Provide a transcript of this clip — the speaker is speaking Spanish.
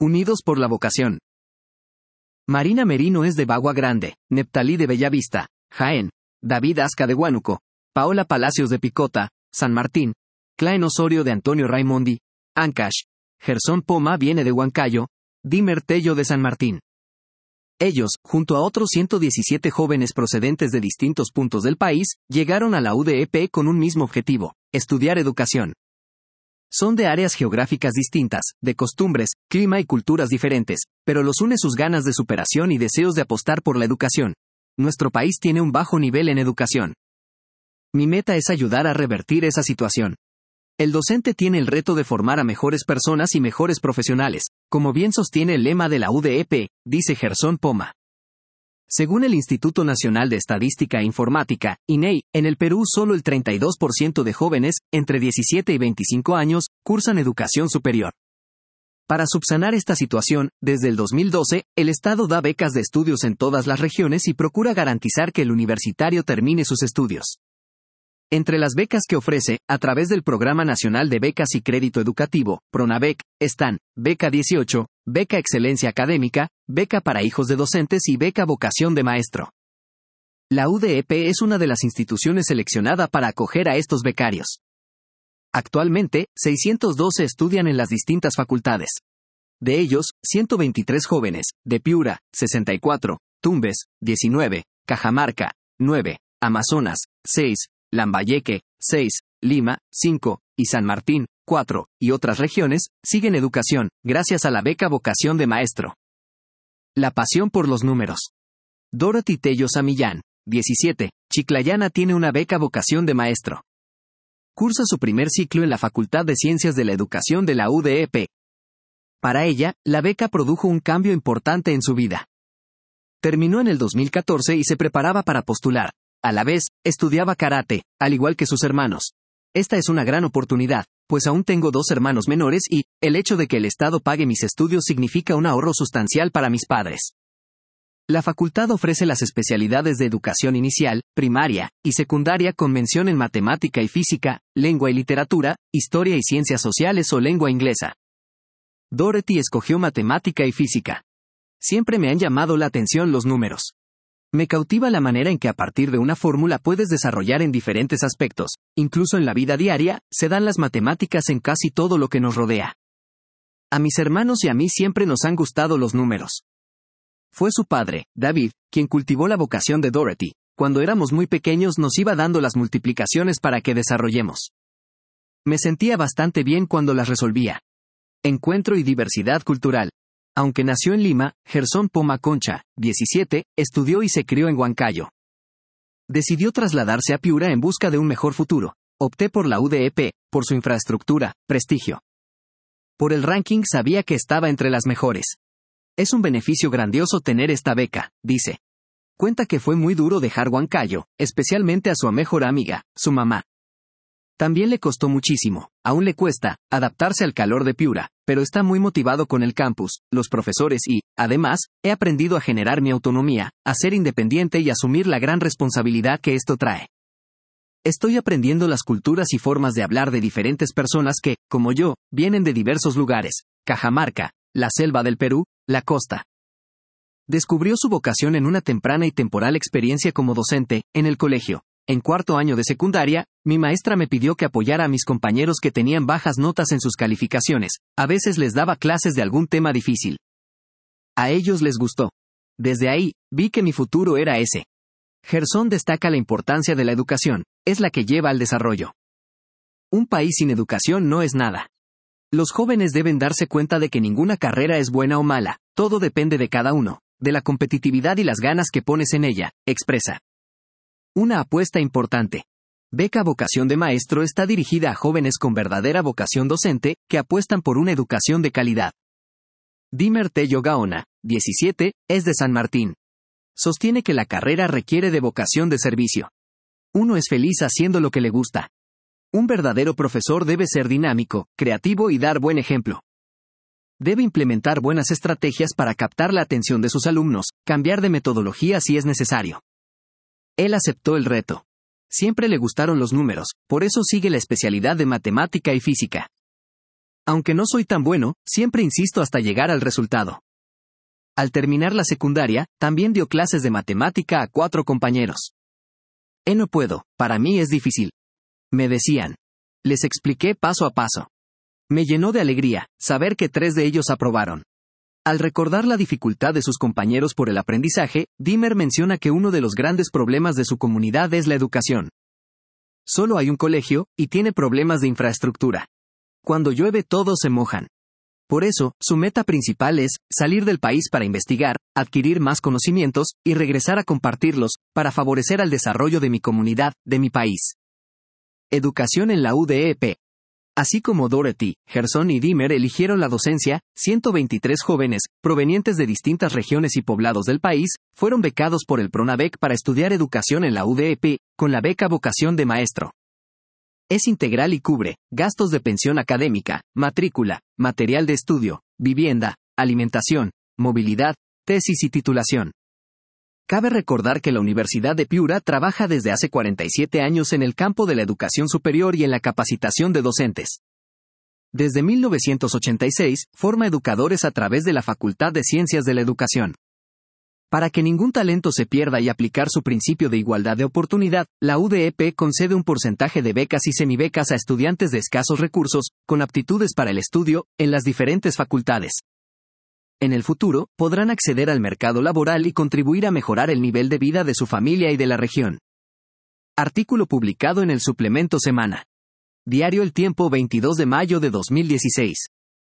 Unidos por la vocación. Marina Merino es de Bagua Grande, Neptalí de Bellavista, Jaén, David Asca de Huánuco, Paola Palacios de Picota, San Martín, Claen Osorio de Antonio Raimondi, Ancash, Gersón Poma viene de Huancayo, Dimer Tello de San Martín. Ellos, junto a otros 117 jóvenes procedentes de distintos puntos del país, llegaron a la UDEP con un mismo objetivo: estudiar educación. Son de áreas geográficas distintas, de costumbres, clima y culturas diferentes, pero los une sus ganas de superación y deseos de apostar por la educación. Nuestro país tiene un bajo nivel en educación. Mi meta es ayudar a revertir esa situación. El docente tiene el reto de formar a mejores personas y mejores profesionales, como bien sostiene el lema de la UDEP, dice Gersón Poma. Según el Instituto Nacional de Estadística e Informática, INEI, en el Perú solo el 32% de jóvenes, entre 17 y 25 años, cursan educación superior. Para subsanar esta situación, desde el 2012, el Estado da becas de estudios en todas las regiones y procura garantizar que el universitario termine sus estudios. Entre las becas que ofrece, a través del Programa Nacional de Becas y Crédito Educativo, PRONAVEC, están Beca 18, Beca Excelencia Académica, Beca para Hijos de Docentes y Beca Vocación de Maestro. La UDEP es una de las instituciones seleccionada para acoger a estos becarios. Actualmente, 612 estudian en las distintas facultades. De ellos, 123 jóvenes, de Piura, 64, Tumbes, 19, Cajamarca, 9, Amazonas, 6, Lambayeque, 6, Lima, 5, y San Martín, 4, y otras regiones, siguen educación, gracias a la beca Vocación de Maestro. La pasión por los números. Dorothy Tello Samillán, 17, Chiclayana tiene una beca Vocación de Maestro. Cursa su primer ciclo en la Facultad de Ciencias de la Educación de la UDEP. Para ella, la beca produjo un cambio importante en su vida. Terminó en el 2014 y se preparaba para postular. A la vez, estudiaba karate, al igual que sus hermanos. Esta es una gran oportunidad, pues aún tengo 2 hermanos menores y, el hecho de que el Estado pague mis estudios significa un ahorro sustancial para mis padres. La facultad ofrece las especialidades de educación inicial, primaria y secundaria con mención en matemática y física, lengua y literatura, historia y ciencias sociales o lengua inglesa. Dorothy escogió matemática y física. Siempre me han llamado la atención los números. Me cautiva la manera en que a partir de una fórmula puedes desarrollar en diferentes aspectos, incluso en la vida diaria, se dan las matemáticas en casi todo lo que nos rodea. A mis hermanos y a mí siempre nos han gustado los números. Fue su padre, David, quien cultivó la vocación de Dorothy. Cuando éramos muy pequeños nos iba dando las multiplicaciones para que desarrollemos. Me sentía bastante bien cuando las resolvía. Encuentro y diversidad cultural. Aunque nació en Lima, Gersón Poma Concha, 17, estudió y se crió en Huancayo. Decidió trasladarse a Piura en busca de un mejor futuro. Opté por la UDEP, por su infraestructura, prestigio. Por el ranking sabía que estaba entre las mejores. Es un beneficio grandioso tener esta beca, dice. Cuenta que fue muy duro dejar Huancayo, especialmente a su mejor amiga, su mamá. También le costó muchísimo, aún le cuesta, adaptarse al calor de Piura, pero está muy motivado con el campus, los profesores y, además, he aprendido a generar mi autonomía, a ser independiente y asumir la gran responsabilidad que esto trae. Estoy aprendiendo las culturas y formas de hablar de diferentes personas que, como yo, vienen de diversos lugares: Cajamarca, la selva del Perú, la costa. Descubrió su vocación en una temprana y temporal experiencia como docente, en el colegio. En 4º año de secundaria, mi maestra me pidió que apoyara a mis compañeros que tenían bajas notas en sus calificaciones. A veces les daba clases de algún tema difícil. A ellos les gustó. Desde ahí, vi que mi futuro era ese. Gersón destaca la importancia de la educación, es la que lleva al desarrollo. Un país sin educación no es nada. Los jóvenes deben darse cuenta de que ninguna carrera es buena o mala, todo depende de cada uno, de la competitividad y las ganas que pones en ella, expresa. Una apuesta importante. Beca Vocación de Maestro está dirigida a jóvenes con verdadera vocación docente, que apuestan por una educación de calidad. Dimer Tello Gaona, 17, es de San Martín. Sostiene que la carrera requiere de vocación de servicio. Uno es feliz haciendo lo que le gusta. Un verdadero profesor debe ser dinámico, creativo y dar buen ejemplo. Debe implementar buenas estrategias para captar la atención de sus alumnos, cambiar de metodología si es necesario. Él aceptó el reto. Siempre le gustaron los números, por eso sigue la especialidad de matemática y física. Aunque no soy tan bueno, siempre insisto hasta llegar al resultado. Al terminar la secundaria, también dio clases de matemática a 4 compañeros. No puedo, para mí es difícil. Me decían. Les expliqué paso a paso. Me llenó de alegría, saber que 3 de ellos aprobaron. Al recordar la dificultad de sus compañeros por el aprendizaje, Dimmer menciona que uno de los grandes problemas de su comunidad es la educación. Solo hay un colegio, y tiene problemas de infraestructura. Cuando llueve todos se mojan. Por eso, su meta principal es salir del país para investigar, adquirir más conocimientos, y regresar a compartirlos, para favorecer al desarrollo de mi comunidad, de mi país. Educación en la UDEP. Así como Dorothy, Gerson y Dimmer eligieron la docencia, 123 jóvenes, provenientes de distintas regiones y poblados del país, fueron becados por el Pronavec para estudiar educación en la UDEP, con la beca Vocación de Maestro. Es integral y cubre gastos de pensión académica, matrícula, material de estudio, vivienda, alimentación, movilidad, tesis y titulación. Cabe recordar que la Universidad de Piura trabaja desde hace 47 años en el campo de la educación superior y en la capacitación de docentes. Desde 1986, forma educadores a través de la Facultad de Ciencias de la Educación. Para que ningún talento se pierda y aplicar su principio de igualdad de oportunidad, la UDEP concede un porcentaje de becas y semibecas a estudiantes de escasos recursos, con aptitudes para el estudio, en las diferentes facultades. En el futuro, podrán acceder al mercado laboral y contribuir a mejorar el nivel de vida de su familia y de la región. Artículo publicado en el suplemento Semana. Diario El Tiempo, 22 de mayo de 2016.